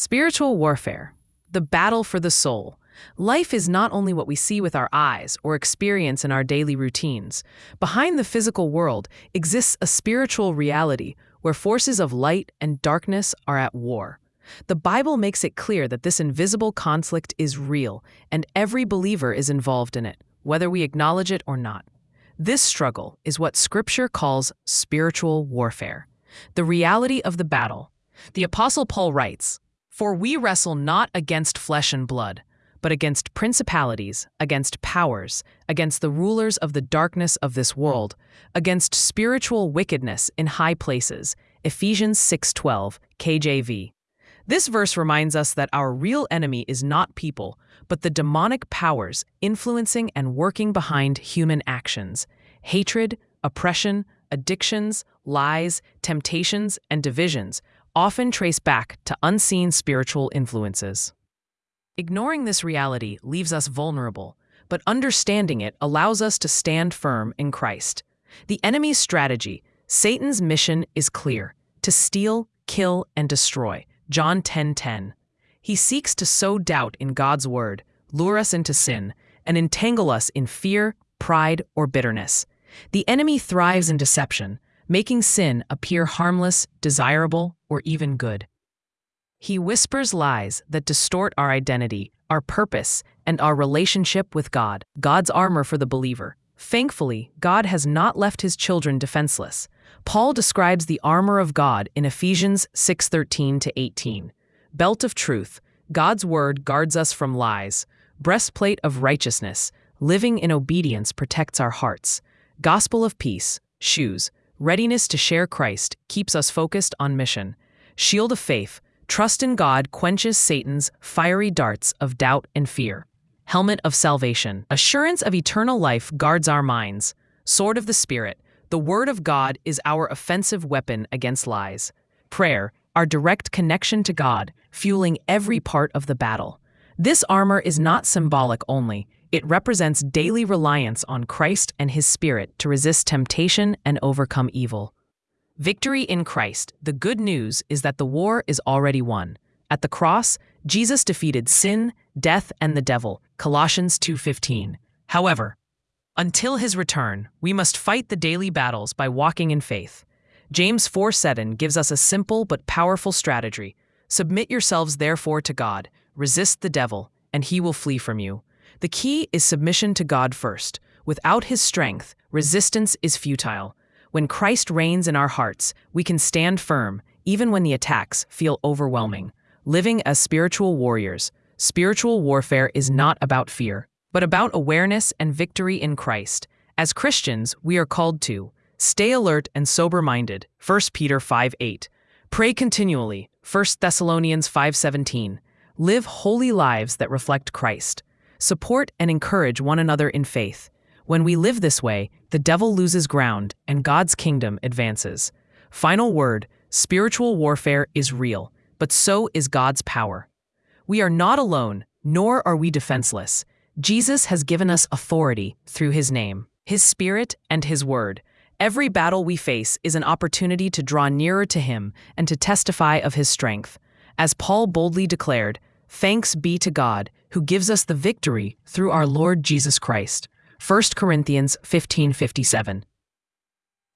Spiritual warfare, the battle for the soul. Life is not only what we see with our eyes or experience in our daily routines. Behind the physical world exists a spiritual reality where forces of light and darkness are at war. The Bible makes it clear that this invisible conflict is real, and every believer is involved in it, whether we acknowledge it or not. This struggle is what Scripture calls spiritual warfare, the reality of the battle. The Apostle Paul writes, "For we wrestle not against flesh and blood, but against principalities, against powers, against the rulers of the darkness of this world, against spiritual wickedness in high places." Ephesians 6:12, KJV. This verse reminds us that our real enemy is not people, but the demonic powers influencing and working behind human actions. Hatred, oppression, addictions, lies, temptations, and divisions often trace back to unseen spiritual influences. Ignoring this reality leaves us vulnerable, but understanding it allows us to stand firm in Christ. The enemy's strategy, Satan's mission, is clear: to steal, kill, and destroy. John 10:10. He seeks to sow doubt in God's word, lure us into sin, and entangle us in fear, pride, or bitterness. The enemy thrives in deception, making sin appear harmless, desirable, or even good. He whispers lies that distort our identity, our purpose, and our relationship with God, God's armor for the believer. Thankfully, God has not left his children defenseless. Paul describes the armor of God in Ephesians 6:13-18. Belt of truth, God's word guards us from lies. Breastplate of righteousness, living in obedience protects our hearts. Gospel of peace, shoes, readiness to share Christ keeps us focused on mission. Shield of faith, trust in God quenches Satan's fiery darts of doubt and fear. Helmet of salvation, assurance of eternal life guards our minds. Sword of the Spirit, the Word of God is our offensive weapon against lies. Prayer, our direct connection to God, fueling every part of the battle. This armor is not symbolic only. It represents daily reliance on Christ and His Spirit to resist temptation and overcome evil. Victory in Christ. The good news is that the war is already won. At the cross, Jesus defeated sin, death, and the devil. Colossians 2:15. However, until His return, we must fight the daily battles by walking in faith. James 4:7 gives us a simple but powerful strategy. Submit yourselves therefore to God, resist the devil, and he will flee from you. The key is submission to God first. Without His strength, resistance is futile. When Christ reigns in our hearts, we can stand firm, even when the attacks feel overwhelming. Living as spiritual warriors. Spiritual warfare is not about fear, but about awareness and victory in Christ. As Christians, we are called to stay alert and sober-minded, 1 Peter 5:8. Pray continually, 1 Thessalonians 5:17. Live holy lives that reflect Christ. Support and encourage one another in faith. When we live this way, the devil loses ground and God's kingdom advances. Final word, spiritual warfare is real, but so is God's power. We are not alone, nor are we defenseless. Jesus has given us authority through His name, His Spirit, and His word. Every battle we face is an opportunity to draw nearer to Him and to testify of His strength. As Paul boldly declared, "Thanks be to God, who gives us the victory through our Lord Jesus Christ." 1 Corinthians 15:57.